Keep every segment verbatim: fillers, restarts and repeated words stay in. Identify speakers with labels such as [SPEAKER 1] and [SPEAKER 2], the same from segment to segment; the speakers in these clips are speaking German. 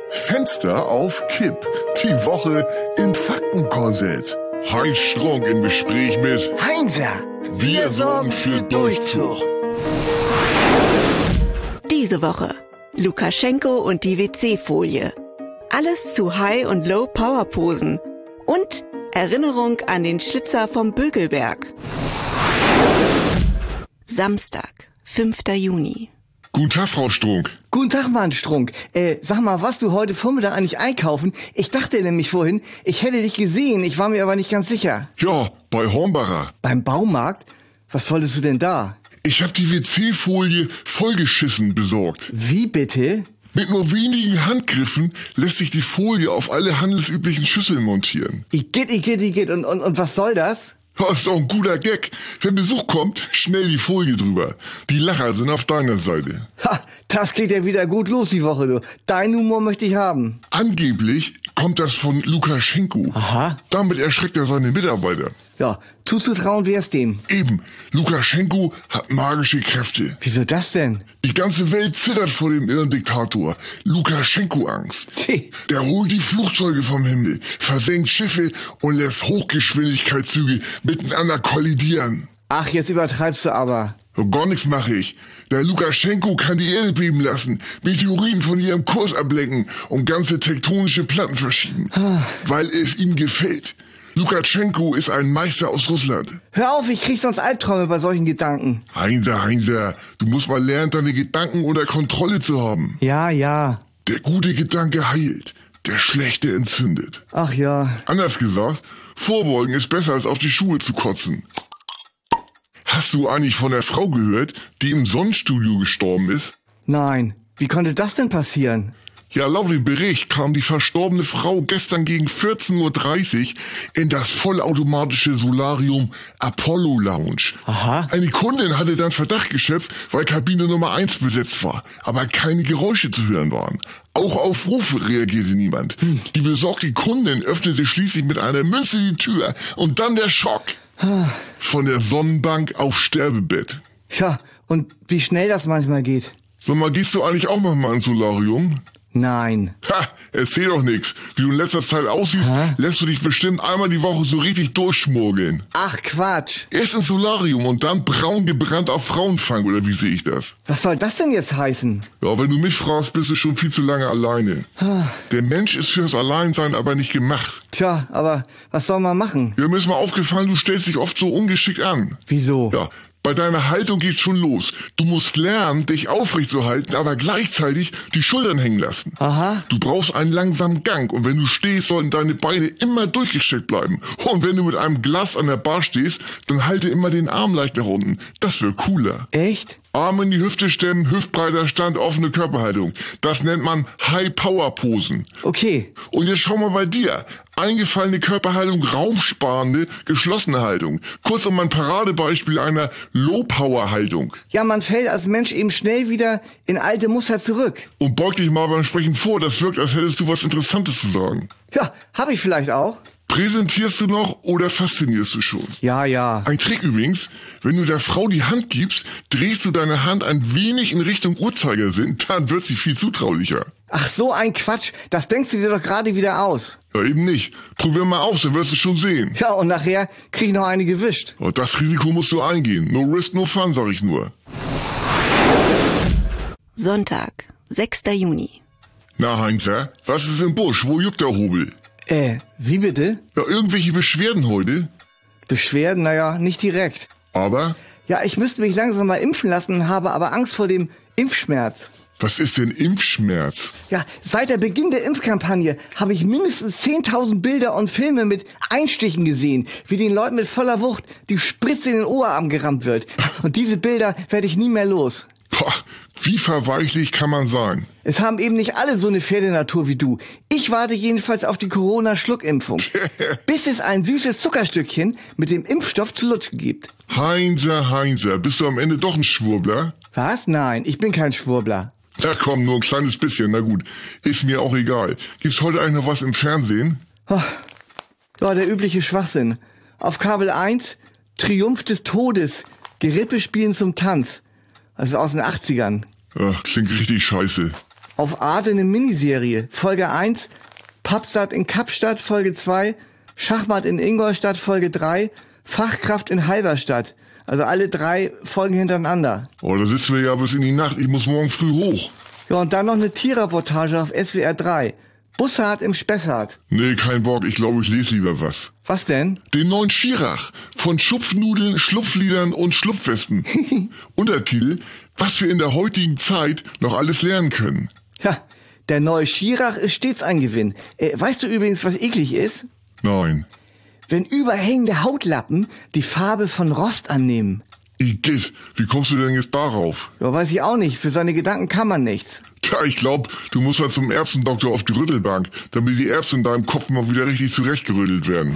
[SPEAKER 1] Fenster auf Kipp. Die Woche im Faktenkorsett. Heinz Strunk im Gespräch mit
[SPEAKER 2] Heinzer.
[SPEAKER 1] Wir sorgen für Durchzug.
[SPEAKER 3] Diese Woche Lukaschenko und die W C-Folie. Alles zu High- und Low-Power-Posen. Und Erinnerung an den Schlitzer vom Bökelberg. Samstag, fünfter Juni.
[SPEAKER 1] Guten Tag, Frau Strunk.
[SPEAKER 2] Guten Tag, Mann Strunk. Äh, sag mal, warst du heute Vormittag eigentlich einkaufen? Ich dachte nämlich vorhin, ich hätte dich gesehen, ich war mir aber nicht ganz sicher.
[SPEAKER 1] Ja, bei Hornbacher.
[SPEAKER 2] Beim Baumarkt? Was wolltest du denn da?
[SPEAKER 1] Ich hab die W C-Folie vollgeschissen besorgt.
[SPEAKER 2] Wie bitte?
[SPEAKER 1] Mit nur wenigen Handgriffen lässt sich die Folie auf alle handelsüblichen Schüsseln montieren.
[SPEAKER 2] Igitt, igitt, igitt. Und, und, und was soll das?
[SPEAKER 1] Das ist doch ein guter Gag. Wenn Besuch kommt, schnell die Folie drüber. Die Lacher sind auf deiner Seite.
[SPEAKER 2] Ha, das geht ja wieder gut los die Woche, du. Deinen Humor möchte ich haben.
[SPEAKER 1] Angeblich kommt das von Lukaschenko.
[SPEAKER 2] Aha.
[SPEAKER 1] Damit erschreckt er seine Mitarbeiter.
[SPEAKER 2] Ja, zuzutrauen wär's dem.
[SPEAKER 1] Eben, Lukaschenko hat magische Kräfte.
[SPEAKER 2] Wieso das denn?
[SPEAKER 1] Die ganze Welt zittert vor dem irren Diktator. Lukaschenko-Angst. Der holt die Flugzeuge vom Himmel, versenkt Schiffe und lässt Hochgeschwindigkeitszüge miteinander kollidieren.
[SPEAKER 2] Ach, jetzt übertreibst du aber.
[SPEAKER 1] Gar nichts mache ich. Der Lukaschenko kann die Erde beben lassen, Meteoriten von ihrem Kurs ablenken und ganze tektonische Platten verschieben, weil es ihm gefällt. Lukaschenko ist ein Meister aus Russland.
[SPEAKER 2] Hör auf, ich krieg sonst Albträume bei solchen Gedanken.
[SPEAKER 1] Heinzer, Heinzer, du musst mal lernen, deine Gedanken unter Kontrolle zu haben.
[SPEAKER 2] Ja, ja.
[SPEAKER 1] Der gute Gedanke heilt, der schlechte entzündet.
[SPEAKER 2] Ach ja.
[SPEAKER 1] Anders gesagt, vorbeugen ist besser als auf die Schuhe zu kotzen. Hast du eigentlich von der Frau gehört, die im Sonnenstudio gestorben ist?
[SPEAKER 2] Nein. Wie konnte das denn passieren?
[SPEAKER 1] Ja, laut dem Bericht kam die verstorbene Frau gestern gegen vierzehn Uhr dreißig in das vollautomatische Solarium Apollo Lounge.
[SPEAKER 2] Aha.
[SPEAKER 1] Eine Kundin hatte dann Verdacht geschöpft, weil Kabine Nummer eins besetzt war, aber keine Geräusche zu hören waren. Auch auf Rufe reagierte niemand. Hm. Die besorgte Kundin öffnete schließlich mit einer Münze die Tür und dann der Schock. Von der Sonnenbank auf Sterbebett.
[SPEAKER 2] Ja, und wie schnell das manchmal geht.
[SPEAKER 1] Sag mal, gehst du eigentlich auch manchmal ins Solarium?
[SPEAKER 2] Nein.
[SPEAKER 1] Ha, erzähl doch nix. Wie du in letzter Zeit aussiehst, Hä? lässt du dich bestimmt einmal die Woche so richtig durchschmuggeln.
[SPEAKER 2] Ach, Quatsch.
[SPEAKER 1] Erst ins Solarium und dann braun gebrannt auf Frauenfang, oder wie sehe ich das?
[SPEAKER 2] Was soll das denn jetzt heißen?
[SPEAKER 1] Ja, wenn du mich fragst, bist du schon viel zu lange alleine. Der Mensch ist fürs Alleinsein aber nicht gemacht.
[SPEAKER 2] Tja, aber was soll man machen?
[SPEAKER 1] Ja, mir ist mal aufgefallen, du stellst dich oft so ungeschickt an.
[SPEAKER 2] Wieso?
[SPEAKER 1] Ja. Bei deiner Haltung geht's schon los. Du musst lernen, dich aufrecht zu halten, aber gleichzeitig die Schultern hängen lassen.
[SPEAKER 2] Aha.
[SPEAKER 1] Du brauchst einen langsamen Gang und wenn du stehst, sollten deine Beine immer durchgestreckt bleiben. Und wenn du mit einem Glas an der Bar stehst, dann halte immer den Arm leicht nach unten. Das wird cooler.
[SPEAKER 2] Echt?
[SPEAKER 1] Arme in die Hüfte stemmen, hüftbreiter Stand, offene Körperhaltung. Das nennt man High-Power-Posen.
[SPEAKER 2] Okay.
[SPEAKER 1] Und jetzt schau mal bei dir. Eingefallene Körperhaltung, raumsparende, geschlossene Haltung. Kurz um ein Paradebeispiel einer Low-Power-Haltung.
[SPEAKER 2] Ja, man fällt als Mensch eben schnell wieder in alte Muster zurück.
[SPEAKER 1] Und beug dich mal beim Sprechen vor, das wirkt, als hättest du was Interessantes zu sagen.
[SPEAKER 2] Ja, hab ich vielleicht auch.
[SPEAKER 1] Präsentierst du noch oder faszinierst du schon?
[SPEAKER 2] Ja, ja.
[SPEAKER 1] Ein Trick übrigens, wenn du der Frau die Hand gibst, drehst du deine Hand ein wenig in Richtung Uhrzeigersinn, dann wird sie viel zutraulicher.
[SPEAKER 2] Ach, so ein Quatsch, das denkst du dir doch gerade wieder aus.
[SPEAKER 1] Ja, eben nicht. Probier mal aus, dann wirst du schon sehen.
[SPEAKER 2] Ja, und nachher krieg ich noch eine gewischt.
[SPEAKER 1] Oh, das Risiko musst du eingehen. No risk, no fun, sag ich nur.
[SPEAKER 3] Sonntag, sechster Juni.
[SPEAKER 1] Na, Heinzer, was ist im Busch? Wo juckt der Hobel?
[SPEAKER 2] Äh, wie bitte?
[SPEAKER 1] Ja, irgendwelche Beschwerden heute?
[SPEAKER 2] Beschwerden? Naja, nicht direkt.
[SPEAKER 1] Aber?
[SPEAKER 2] Ja, ich müsste mich langsam mal impfen lassen, habe aber Angst vor dem Impfschmerz.
[SPEAKER 1] Was ist denn Impfschmerz?
[SPEAKER 2] Ja, seit der Beginn der Impfkampagne habe ich mindestens zehntausend Bilder und Filme mit Einstichen gesehen, wie den Leuten mit voller Wucht die Spritze in den Oberarm gerammt wird. Und diese Bilder werde ich nie mehr los.
[SPEAKER 1] Boah, wie verweichlich kann man sein?
[SPEAKER 2] Es haben eben nicht alle so eine Pferdenatur wie du. Ich warte jedenfalls auf die Corona-Schluckimpfung, bis es ein süßes Zuckerstückchen mit dem Impfstoff zu lutschen gibt.
[SPEAKER 1] Heinzer, Heinzer, bist du am Ende doch ein Schwurbler?
[SPEAKER 2] Was? Nein, ich bin kein Schwurbler.
[SPEAKER 1] Ja komm, nur ein kleines bisschen, na gut. Ist mir auch egal. Gibt's heute eigentlich noch was im Fernsehen?
[SPEAKER 2] Oh, ja, der übliche Schwachsinn. Auf Kabel eins, Triumph des Todes, Gerippe spielen zum Tanz. Also aus den achtzigern.
[SPEAKER 1] Ach, klingt richtig scheiße.
[SPEAKER 2] Auf Arte eine Miniserie. Folge eins, Pappstadt in Kapstadt, Folge zwei, Schachmatt in Ingolstadt, Folge drei, Fachkraft in Halberstadt. Also alle drei Folgen hintereinander.
[SPEAKER 1] Oh, da sitzen wir ja bis in die Nacht. Ich muss morgen früh hoch.
[SPEAKER 2] Ja, und dann noch eine Tierreportage auf S W R drei. Bussard im Spessart.
[SPEAKER 1] Nee, kein Bock. Ich glaube, ich lese lieber was.
[SPEAKER 2] Was denn?
[SPEAKER 1] Den neuen Schirach. Von Schupfnudeln, Schlupfliedern und Schlupfwespen. Untertitel: Was wir in der heutigen Zeit noch alles lernen können.
[SPEAKER 2] Ja, der neue Schirach ist stets ein Gewinn. Äh, weißt du übrigens, was eklig ist?
[SPEAKER 1] Nein.
[SPEAKER 2] Wenn überhängende Hautlappen die Farbe von Rost annehmen.
[SPEAKER 1] Igitt, wie kommst du denn jetzt darauf?
[SPEAKER 2] Ja, weiß ich auch nicht. Für seine Gedanken kann man nichts.
[SPEAKER 1] Tja, ich glaub, du musst halt zum Erbsendoktor auf die Rüttelbank, damit die Erbsen in deinem Kopf mal wieder richtig zurechtgerüttelt werden.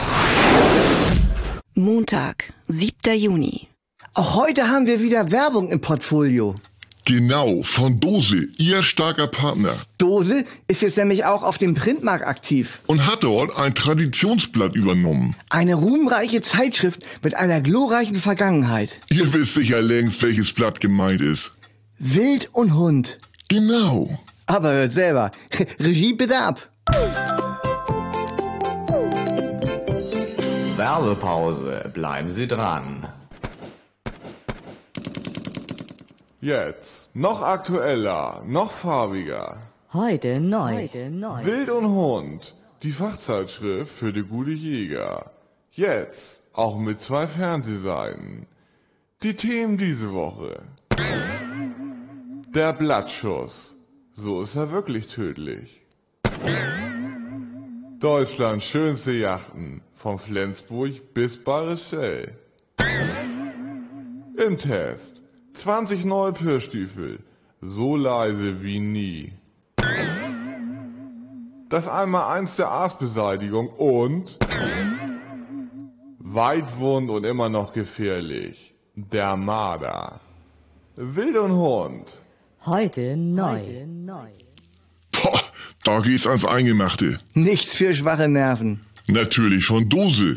[SPEAKER 3] Montag, siebter Juni.
[SPEAKER 2] Auch heute haben wir wieder Werbung im Portfolio.
[SPEAKER 1] Genau, von Dose, ihr starker Partner.
[SPEAKER 2] Dose ist jetzt nämlich auch auf dem Printmarkt aktiv.
[SPEAKER 1] Und hat dort ein Traditionsblatt übernommen.
[SPEAKER 2] Eine ruhmreiche Zeitschrift mit einer glorreichen Vergangenheit.
[SPEAKER 1] Ihr wisst sicher längst, welches Blatt gemeint ist.
[SPEAKER 2] Wild und Hund.
[SPEAKER 1] Genau.
[SPEAKER 2] Aber hört selber. Regie bitte ab.
[SPEAKER 4] Werbepause. Bleiben Sie dran.
[SPEAKER 5] Jetzt noch aktueller, noch farbiger.
[SPEAKER 6] Heute neu. Heute neu.
[SPEAKER 5] Wild und Hund, die Fachzeitschrift für die gute Jäger. Jetzt auch mit zwei Fernsehseiten. Die Themen diese Woche. Der Blattschuss. So ist er wirklich tödlich. Deutschlands schönste Yachten. Von Flensburg bis Bayerischell. Im Test. zwanzig neue Pirschstiefel. So leise wie nie. Das Einmaleins der Aasbeseitigung und weitwund und immer noch gefährlich. Der Marder. Wild und Hund.
[SPEAKER 6] Heute neu. Heute neu.
[SPEAKER 1] Boah, da geht's ans Eingemachte.
[SPEAKER 2] Nichts für schwache Nerven.
[SPEAKER 1] Natürlich von Dose.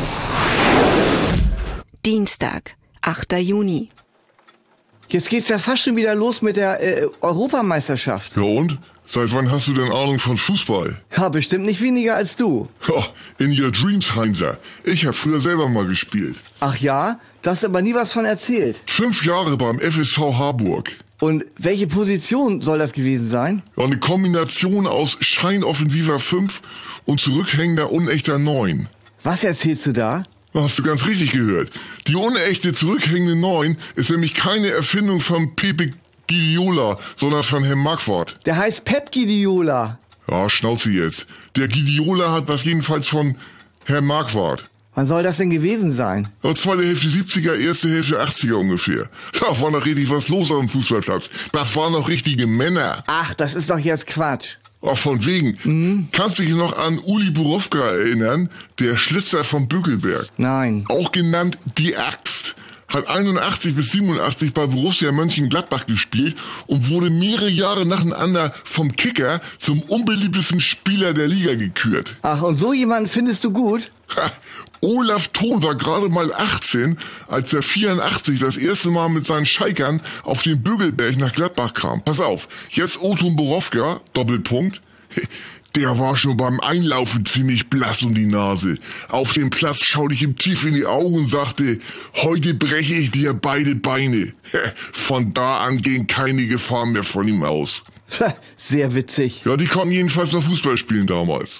[SPEAKER 3] Dienstag, achter Juni.
[SPEAKER 2] Jetzt geht's ja fast schon wieder los mit der äh, Europameisterschaft.
[SPEAKER 1] Ja und? Seit wann hast du denn Ahnung von Fußball?
[SPEAKER 2] Ja, bestimmt nicht weniger als du.
[SPEAKER 1] Ja, in your dreams, Heinzer. Ich hab früher selber mal gespielt.
[SPEAKER 2] Ach ja? Du hast aber nie was von erzählt.
[SPEAKER 1] Fünf Jahre beim F S V Harburg.
[SPEAKER 2] Und welche Position soll das gewesen sein?
[SPEAKER 1] Ja, eine Kombination aus scheinoffensiver fünf und zurückhängender unechter neun.
[SPEAKER 2] Was erzählst du da?
[SPEAKER 1] Hast du ganz richtig gehört. Die unechte zurückhängende neun ist nämlich keine Erfindung von Pepe Guardiola, sondern von Herrn Marquardt.
[SPEAKER 2] Der heißt Pep Guardiola.
[SPEAKER 1] Ja, Schnauze jetzt. Der Guardiola hat das jedenfalls von Herrn Marquardt.
[SPEAKER 2] Wann soll das denn gewesen sein?
[SPEAKER 1] Ja, zweite Hälfte siebziger, erste Hälfte achtziger ungefähr. Da war noch richtig was los auf dem Fußballplatz. Das waren noch richtige Männer.
[SPEAKER 2] Ach, das ist doch jetzt Quatsch.
[SPEAKER 1] Ach, von wegen. Mhm. Kannst du dich noch an Uli Borowka erinnern? Der Schlitzer vom Bückelberg.
[SPEAKER 2] Nein.
[SPEAKER 1] Auch genannt die Axt. Hat einundachtzig bis siebenundachtzig bei Borussia Mönchengladbach gespielt und wurde mehrere Jahre nacheinander vom Kicker zum unbeliebtesten Spieler der Liga gekürt.
[SPEAKER 2] Ach, und so jemanden findest du gut?
[SPEAKER 1] Ha, Olaf Thon war gerade mal achtzehn, als er vierundachtzig das erste Mal mit seinen Scheikern auf den Bögelberg nach Gladbach kam. Pass auf, jetzt Oton Borowka, Doppelpunkt. Der war schon beim Einlaufen ziemlich blass um die Nase. Auf dem Platz schaute ich ihm tief in die Augen und sagte, heute breche ich dir beide Beine. Von da an ging keine Gefahr mehr von ihm aus.
[SPEAKER 2] Sehr witzig.
[SPEAKER 1] Ja, die konnten jedenfalls noch Fußball spielen damals.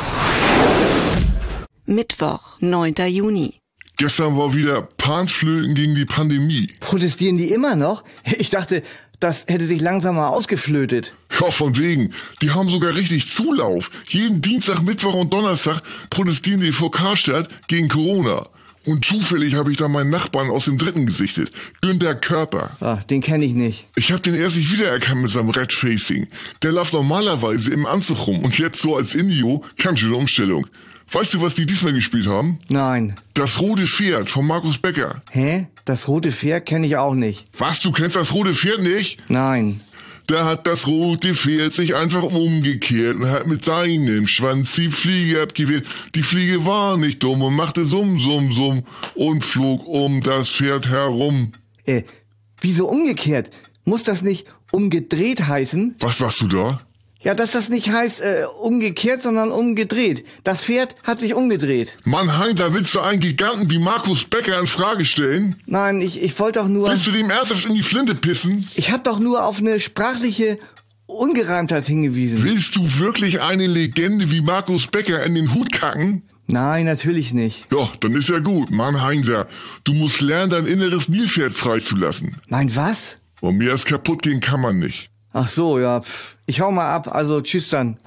[SPEAKER 3] Mittwoch, neunter Juni.
[SPEAKER 1] Gestern war wieder Panflöten gegen die Pandemie.
[SPEAKER 2] Protestieren die immer noch? Ich dachte, das hätte sich langsam mal ausgeflötet.
[SPEAKER 1] Ja, von wegen. Die haben sogar richtig Zulauf. Jeden Dienstag, Mittwoch und Donnerstag protestieren die vor Karstadt gegen Corona. Und zufällig habe ich da meinen Nachbarn aus dem Dritten gesichtet. Günter Körper.
[SPEAKER 2] Ach, den kenne ich nicht.
[SPEAKER 1] Ich habe den erst nicht wiedererkannt mit seinem Red Facing. Der läuft normalerweise im Anzug rum und jetzt so als Indio. Ganz schöne Umstellung. Weißt du, was die diesmal gespielt haben?
[SPEAKER 2] Nein.
[SPEAKER 1] Das rote Pferd von Markus Becker.
[SPEAKER 2] Hä? Das rote Pferd kenne ich auch nicht.
[SPEAKER 1] Was, du kennst das rote Pferd nicht?
[SPEAKER 2] Nein.
[SPEAKER 1] Da hat das rote Pferd sich einfach umgekehrt und hat mit seinem Schwanz die Fliege abgewehrt. Die Fliege war nicht dumm und machte Summ, Summ, Summ und flog um das Pferd herum.
[SPEAKER 2] Äh, wieso umgekehrt? Muss das nicht umgedreht heißen?
[SPEAKER 1] Was sagst du da?
[SPEAKER 2] Ja, dass das nicht heißt äh, umgekehrt, sondern umgedreht. Das Pferd hat sich umgedreht.
[SPEAKER 1] Mann, Heinz, da willst du einen Giganten wie Markus Becker in Frage stellen?
[SPEAKER 2] Nein, ich, ich wollte doch nur...
[SPEAKER 1] Willst du dem ernsthaft in die Flinte pissen?
[SPEAKER 2] Ich hab doch nur auf eine sprachliche Ungereimtheit hingewiesen.
[SPEAKER 1] Willst du wirklich eine Legende wie Markus Becker in den Hut kacken?
[SPEAKER 2] Nein, natürlich nicht.
[SPEAKER 1] Ja, dann ist ja gut. Mann, Heinzer, du musst lernen, dein inneres Nilpferd freizulassen.
[SPEAKER 2] Mein was?
[SPEAKER 1] Und mehr als kaputt gehen kann man nicht.
[SPEAKER 2] Ach so, ja, pf. Ich hau mal ab, also tschüss dann.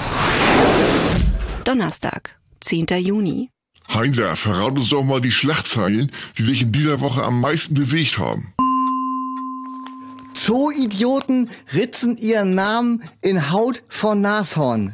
[SPEAKER 3] Donnerstag, zehnter Juni.
[SPEAKER 1] Heinzer, verrat uns doch mal die Schlagzeilen, die dich in dieser Woche am meisten bewegt haben.
[SPEAKER 2] Zoo-Idioten ritzen ihren Namen in Haut von Nashorn.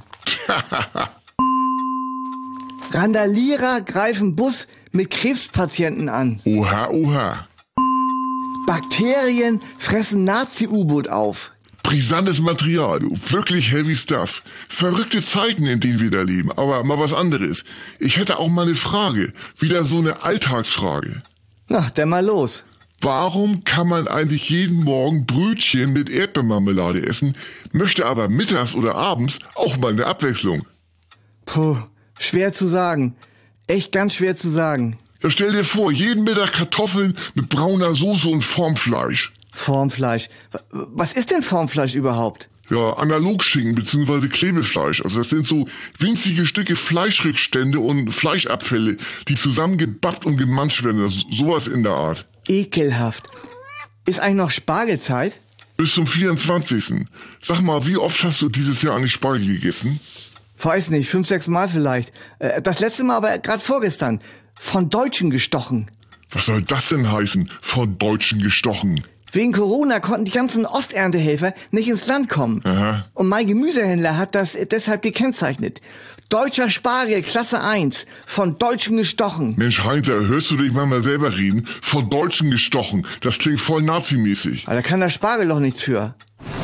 [SPEAKER 2] Randalierer greifen Bus mit Krebspatienten an.
[SPEAKER 1] Oha, oha.
[SPEAKER 2] Bakterien fressen Nazi-U-Boot auf.
[SPEAKER 1] Brisantes Material, du. Wirklich heavy stuff. Verrückte Zeiten, in denen wir da leben. Aber mal was anderes. Ich hätte auch mal eine Frage. Wieder so eine Alltagsfrage.
[SPEAKER 2] Na, dann mal los.
[SPEAKER 1] Warum kann man eigentlich jeden Morgen Brötchen mit Erdbeermarmelade essen, möchte aber mittags oder abends auch mal eine Abwechslung?
[SPEAKER 2] Puh, schwer zu sagen. Echt ganz schwer zu sagen.
[SPEAKER 1] Ja, stell dir vor, jeden Mittag Kartoffeln mit brauner Soße und Formfleisch.
[SPEAKER 2] Formfleisch. Was ist denn Formfleisch überhaupt?
[SPEAKER 1] Ja, Analogschinken bzw. Klebefleisch. Also das sind so winzige Stücke Fleischrückstände und Fleischabfälle, die zusammengebappt und gemanscht werden. Also sowas in der Art.
[SPEAKER 2] Ekelhaft. Ist eigentlich noch Spargelzeit?
[SPEAKER 1] Bis zum vierundzwanzigsten Sag mal, wie oft hast du dieses Jahr eigentlich Spargel gegessen?
[SPEAKER 2] Weiß nicht, fünf, sechs Mal vielleicht. Das letzte Mal aber gerade vorgestern. Von Deutschen gestochen.
[SPEAKER 1] Was soll das denn heißen? Von Deutschen gestochen?
[SPEAKER 2] Wegen Corona konnten die ganzen Osterntehelfer nicht ins Land kommen.
[SPEAKER 1] Aha.
[SPEAKER 2] Und mein Gemüsehändler hat das deshalb gekennzeichnet. Deutscher Spargel, Klasse eins, von Deutschen gestochen.
[SPEAKER 1] Mensch, Heinzer, hörst du dich mal selber reden? Von Deutschen gestochen. Das klingt voll nazimäßig.
[SPEAKER 2] Aber da kann der Spargel doch nichts für.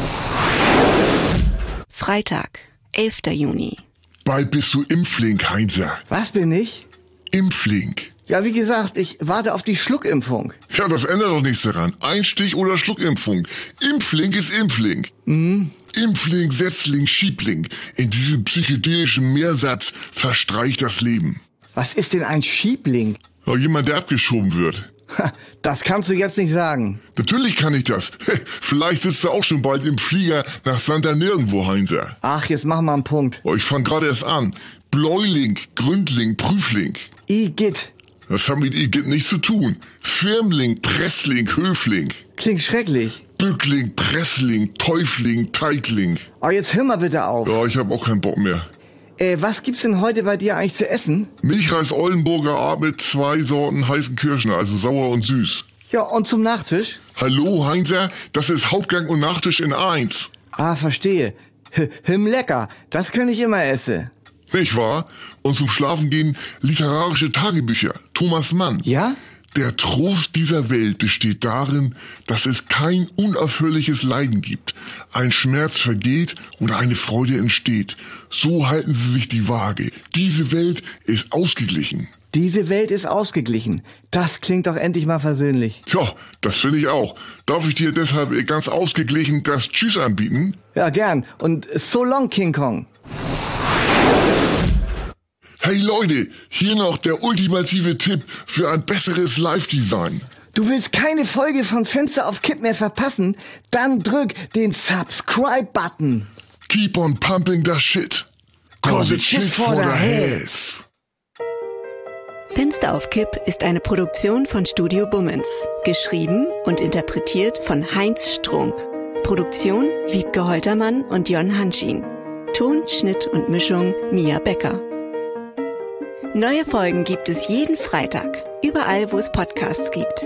[SPEAKER 3] Freitag, elfter Juni.
[SPEAKER 1] Bald bist du Impfling, Heinzer.
[SPEAKER 2] Was bin ich?
[SPEAKER 1] Impfling.
[SPEAKER 2] Ja, wie gesagt, ich warte auf die Schluckimpfung.
[SPEAKER 1] Ja, das ändert doch nichts daran. Einstich oder Schluckimpfung. Impfling ist Impfling.
[SPEAKER 2] Mhm.
[SPEAKER 1] Impfling, Setzling, Schiebling. In diesem psychedelischen Mehrsatz verstreicht das Leben.
[SPEAKER 2] Was ist denn ein Schiebling?
[SPEAKER 1] Ja, jemand, der abgeschoben wird.
[SPEAKER 2] Das kannst du jetzt nicht sagen.
[SPEAKER 1] Natürlich kann ich das. Vielleicht sitzt du auch schon bald im Flieger nach Santa Nirgendwo, Heinzer.
[SPEAKER 2] Ach, jetzt mach mal einen Punkt.
[SPEAKER 1] Oh, ich fang gerade erst an. Bläuling, Gründling, Prüfling.
[SPEAKER 2] Igitt.
[SPEAKER 1] Das hat mit Igitt nichts zu tun. Firmling, Pressling, Höfling.
[SPEAKER 2] Klingt schrecklich.
[SPEAKER 1] Bückling, Pressling, Teufling, Teigling.
[SPEAKER 2] Aber jetzt hör mal bitte auf.
[SPEAKER 1] Ja, ich hab auch keinen Bock mehr.
[SPEAKER 2] Äh, was gibt's denn heute bei dir eigentlich zu essen?
[SPEAKER 1] Milchreis Oldenburger Art mit zwei Sorten heißen Kirschen, also sauer und süß.
[SPEAKER 2] Ja, und zum Nachtisch?
[SPEAKER 1] Hallo, Heinzer, das ist Hauptgang und Nachtisch in eins.
[SPEAKER 2] Ah, verstehe. H Him lecker, das kann ich immer essen.
[SPEAKER 1] Nicht wahr? Und zum Schlafengehen literarische Tagebücher. Thomas Mann.
[SPEAKER 2] Ja?
[SPEAKER 1] Der Trost dieser Welt besteht darin, dass es kein unaufhörliches Leiden gibt. Ein Schmerz vergeht oder eine Freude entsteht. So halten Sie sich die Waage. Diese Welt ist ausgeglichen.
[SPEAKER 2] Diese Welt ist ausgeglichen. Das klingt doch endlich mal versöhnlich.
[SPEAKER 1] Tja, das finde ich auch. Darf ich dir deshalb ganz ausgeglichen das Tschüss anbieten?
[SPEAKER 2] Ja, gern. Und so long, King Kong.
[SPEAKER 1] Hey Leute, hier noch der ultimative Tipp für ein besseres Live-Design.
[SPEAKER 2] Du willst keine Folge von Fenster auf Kipp mehr verpassen? Dann drück den Subscribe-Button.
[SPEAKER 1] Keep on pumping that shit. Cause it's shit for the heads.
[SPEAKER 3] Fenster auf Kipp ist eine Produktion von Studio Bummens. Geschrieben und interpretiert von Heinz Strunk. Produktion Wiebke Holtermann und Jon Hanschin. Ton, Schnitt und Mischung Mia Becker. Neue Folgen gibt es jeden Freitag, überall wo es Podcasts gibt.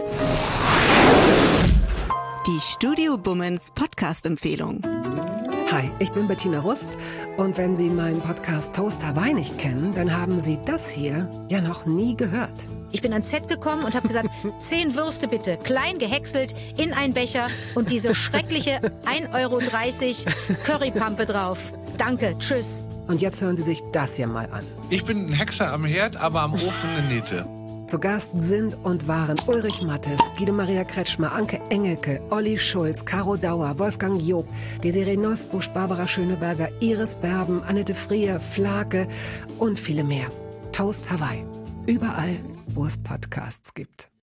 [SPEAKER 3] Die Studio Bummens Podcast-Empfehlung.
[SPEAKER 7] Hi, ich bin Bettina Rust und wenn Sie meinen Podcast Toast Hawaii nicht kennen, dann haben Sie das hier ja noch nie gehört.
[SPEAKER 8] Ich bin ans Set gekommen und habe gesagt, zehn Würste bitte, klein gehäckselt, in einen Becher und diese schreckliche ein Euro dreißig Currypampe drauf. Danke, tschüss.
[SPEAKER 7] Und jetzt hören Sie sich das hier mal an.
[SPEAKER 9] Ich bin ein Hexer am Herd, aber am Ofen eine Niete.
[SPEAKER 7] Zu Gast sind und waren Ulrich Mattes, Guido Maria Kretschmer, Anke Engelke, Olli Schulz, Caro Dauer, Wolfgang Job, Desiree Nosbusch, Barbara Schöneberger, Iris Berben, Annette Frier, Flake und viele mehr. Toast Hawaii. Überall, wo es Podcasts gibt.